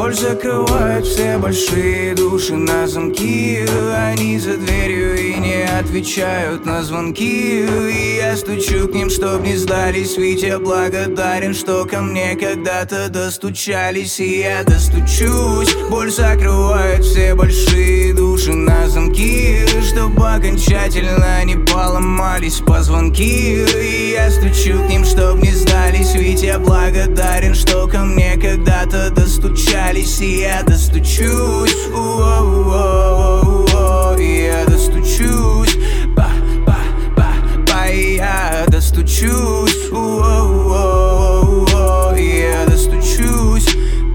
Боль закрывает все большие души на замки. Они за дверью и не отвечают на звонки. И я стучу к ним, чтоб не сдались. Ведь я благодарен, что ко мне когда-то достучались. И я достучусь. Боль закрывает все большие души на замки, чтоб окончательно не поломались позвонки. И я стучу к ним, чтоб не сдались. Ведь я благодарен, что ко мне когда-то достучались. И я достучусь. И я достучусь. И я достучусь. И я достучусь.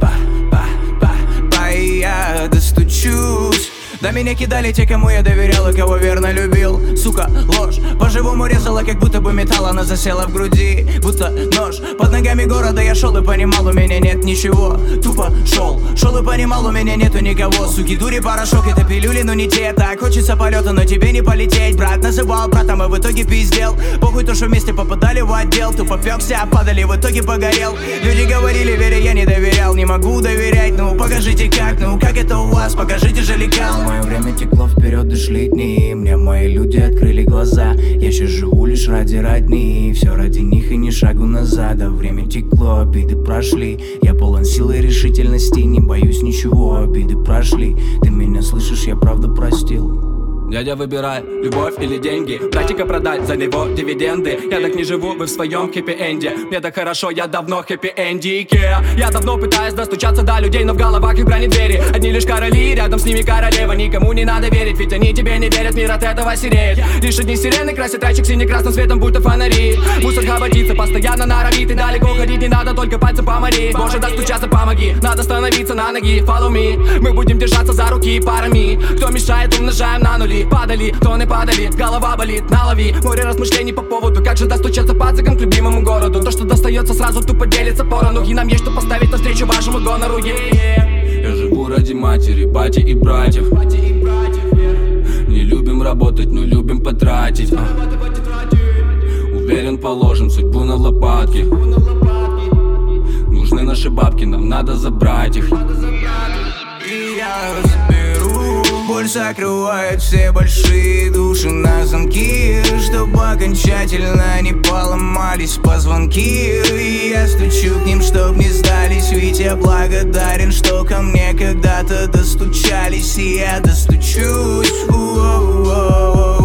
И я достучусь. Да меня кидали те, кому я доверял и кого верно любил. Сука, ложь, по-живому резала, как будто бы металл, она засела в груди, будто нож. Под ногами города я шел и понимал, у меня нет ничего. Тупо шел и понимал, у меня нету никого. Суки, дури, порошок, это пилюли, но не те. Так хочется полета, но тебе не полететь. Брат называл братом, и в итоге пиздел. Похуй то, что вместе попадали в отдел. Тупо пёкся, падали, в итоге погорел. Люди говорили, вере я не доверял. Не могу доверять, ну покажите как. Ну как это у вас, покажите же лекал. Мое время текло вперед и шли дни. Мне мои люди открыли глаза. Я сейчас живу лишь ради родни. Все ради них и ни шагу назад. А время текло, обиды прошли. Я полон силы и решительности. Не боюсь ничего, обиды прошли. Ты меня слышишь, я правда простил. Дядя, выбирай, любовь или деньги. Братика продать, за него дивиденды. Я так не живу, вы в своем хэппи-энде. Мне так хорошо, я давно хэппи-эндике. Я давно пытаюсь достучаться до людей, но в головах их бронят двери. Одни лишь короли, рядом с ними королева. Никому не надо верить, ведь они тебе не верят. Мир от этого сереет. Лишь одни сирены красят райчик сине-красным светом, будто фонари. Мусор хоботится, постоянно норовит. И далеко ходить не надо, только пальцем помоли. Боже, достучаться помоги, надо становиться на ноги. Follow me, мы будем держаться за руки парами. Кто мешает, умножаем на нули. Падали, тоны падали, голова болит, налови. Море размышлений по поводу, как же достучаться пацикам к любимому городу. То, что достается сразу, тупо делится порону. И нам есть что поставить навстречу вашему гонору. Я живу ради матери, бати и братьев. Не любим работать, но любим потратить. Уверен, положим судьбу на лопатки. Нужны наши бабки, нам надо забрать их. И я заберу. Боль закрывает все большие души на замки, чтобы окончательно не поломались позвонки. И я стучу к ним, чтоб не сдались. Ведь я благодарен, что ко мне когда-то достучались. И я достучусь.